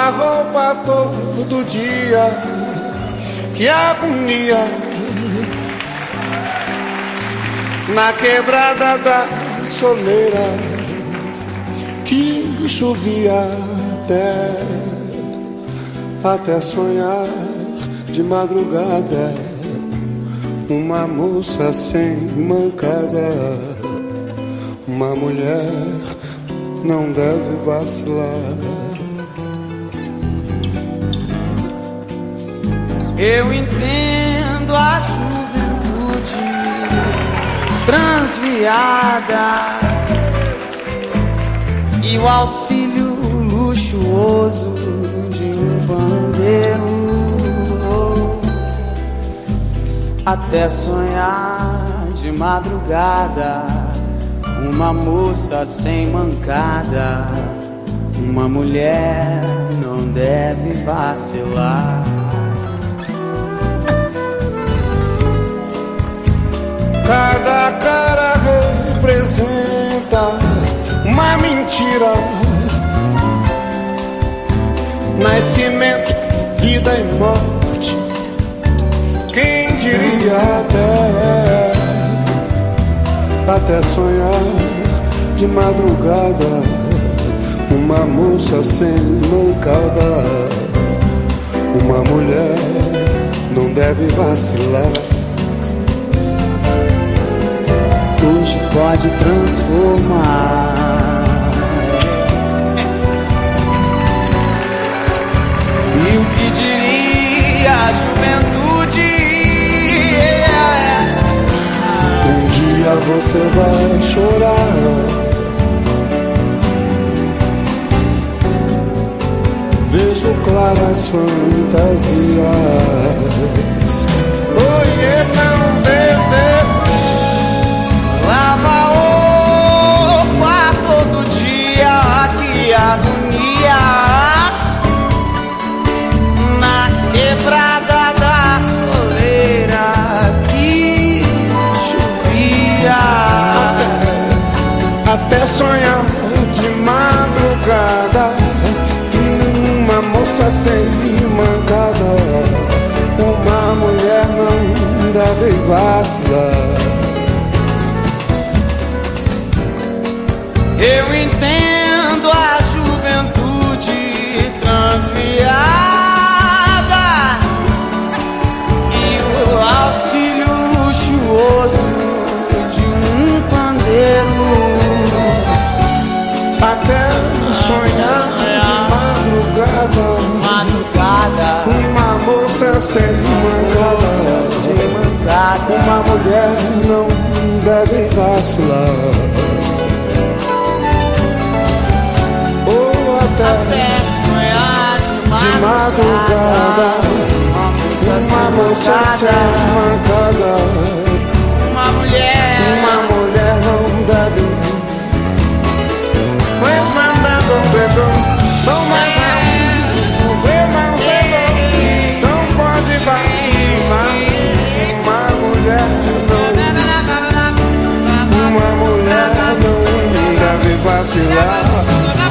a roupa todo dia, que agonia. Na quebrada da soleira, que chovia até sonhar de madrugada. Uma moça sem mancada, uma mulher não deve vacilar. Eu entendo a juventude transviada e o auxílio luxuoso de um pandeiro, até sonhar de madrugada. Uma moça sem mancada, uma mulher não deve vacilar. Cada cara representa uma mentira. Nascimento, vida e morte, quem diria até sonhar de madrugada. Uma moça sem mancada, uma mulher não deve vacilar. Hoje pode transformar. E o que diria a juventude? Um dia você vai chorar. Vejo claras fantasias. Oiê, não deve. Lava roupa todo dia, que agonia. Na quebrada da soleira, que chovia. Até sonhar de madrugada. Uma moça sem mancada, uma mulher não deve vacilar. Eu entendo a juventude transviada e o auxílio luxuoso de um pandeiro, até sonhar de madrugada. Uma moça sem mancada, uma mulher não deve vacilar. Até sonhar de madrugada. Uma moça sem mancada, uma mulher não deve. Mas mandando um dedão, não mais ver mais não pode vacilar. Uma mulher não deve vacilar.